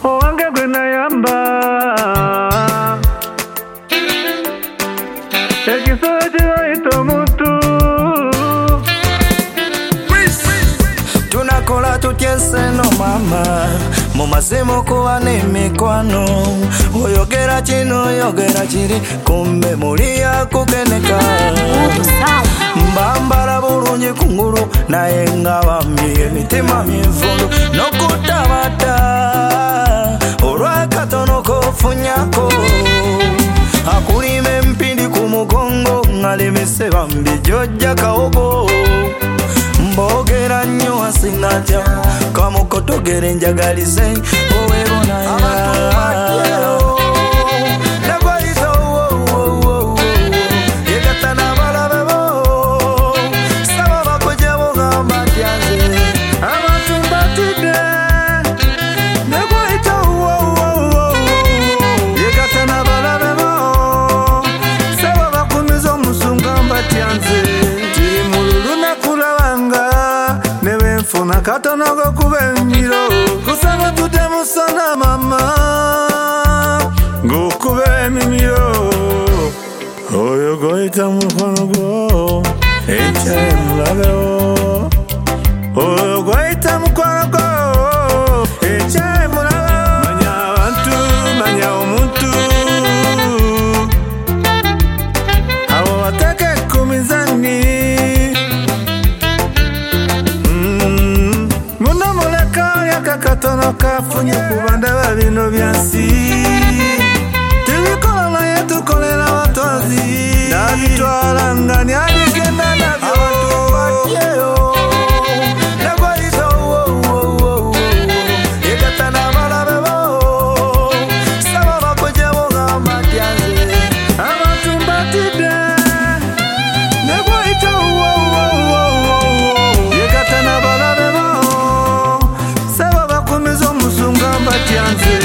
owange gwe nayamba ekisolo kibayita omuntu tunakola tutyenseno mama mu masimu kuba n'emikwano oyogera kino oyogera kiri kumbe muli yakugeneka mbambala bulungi kungulu naye nga bambi emitima mivundu n'okutabata olw'akatono kofunyako akulima empindi ku mugongo ngalemese bambi jojja kawogo mbogera nnyo asinatya kamukotogere njagalize owebonaya nagwayiza yegata n'abalabe bo saba bakujjabo gamba tyanze abantu mbatidde nagwayita yegata n'abalabe bo saba bakumiza omusunga mba tyanze tiri mu lunaku lwabanga nebenfuna katono gokuba emiro kusaba tutemusona mama gokuba emimiro oyo goyita mukono gwo ekyaye mulabewo oyo goyita mukono gwo ekyaye mulabewo manya abantu manya omuntu abo bateke kumizani katono kafunye kubanda babino byansi tibikola naye tukolera batozi nabitwala nga nyabigenda nabyo abantu bakyeyo nagwayiza yegata n'abalabe bo saba bakujjabo gamba tyanze abantu mbatidde nagwayiza yegata n'abalabe bo omusungamba tyanze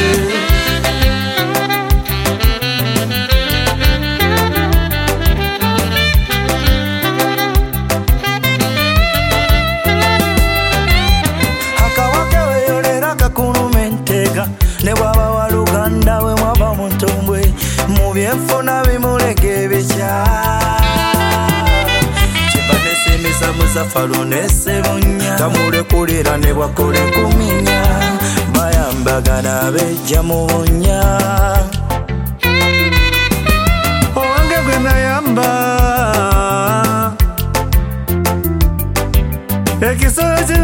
akawake weyolera kakuluma entega ne bwaba wa luganda we mwaba mu ntombwe mu byenfuna bimuleka ebikya kibanesemeza muzafalu nesebunya tamulekulira ne bwakole kuminya bayambagana bejja mu bunya owange gwe nayamba ekisolo